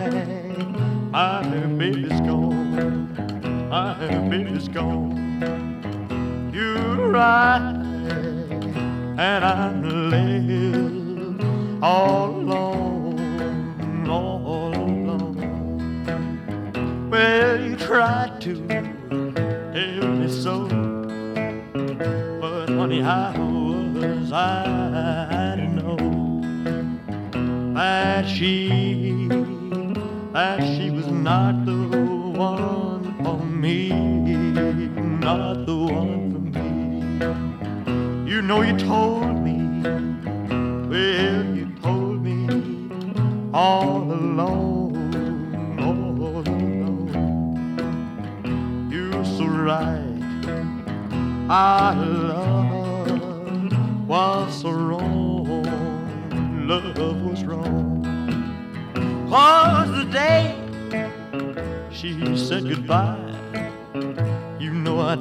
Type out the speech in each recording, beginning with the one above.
My baby's gone, my baby's gone. You're right, and I'm left all alone, all alone. Well, you tried to tell me so, but honey, how was I to know that she was not the one for me, not the one for me. You know you told me, well, you told me all alone, all alone. You're so right, our love was so wrong, love was wrong. Was the day she said goodbye. You know I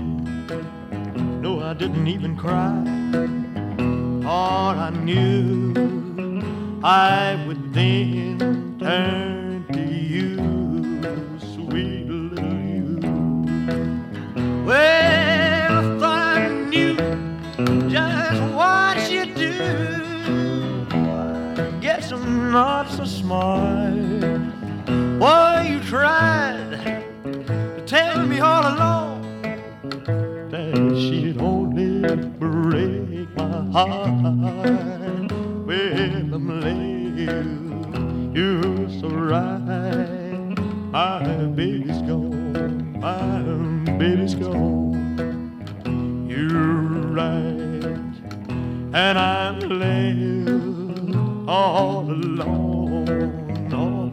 didn't even cry. For I knew I would then turn to you, sweet little you. Well, I thought I knew just what you'd do. I guess I'm not so smart. Boy, you tried to tell me all along that she'd only break my heart. Well, I'm late, you're so right. My baby's gone, my baby's gone. You're right, and I'm left all alone, all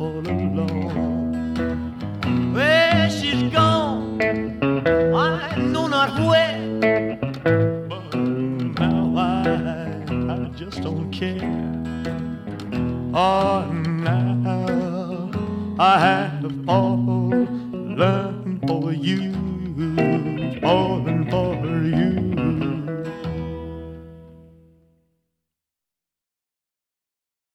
alone. Well, she's gone, I know not where, but now I just don't care. Oh, now I have fallen for you, fallen